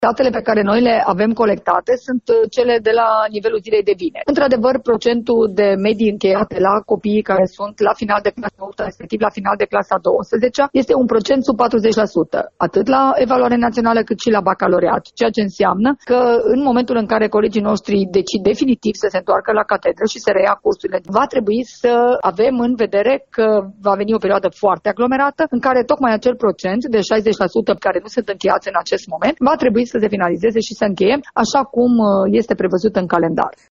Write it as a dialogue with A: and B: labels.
A: Datele pe care noi le avem colectate sunt cele de la nivelul zilei de vineri. Într-adevăr, procentul de medii încheiate la copiii care sunt la final de clasa 8, respectiv la final de clasa 12, este un procent sub 40%, atât la evaluare națională cât și la bacalaureat, ceea ce înseamnă că în momentul în care colegii noștri decid definitiv să se întoarcă la catedră și să reia cursurile, va trebui să avem în vedere că va veni o perioadă foarte aglomerată în care tocmai acel procent de 60% care nu sunt încheiați în acest moment va trebui să se finalizeze și să încheiem așa cum este prevăzut în calendar.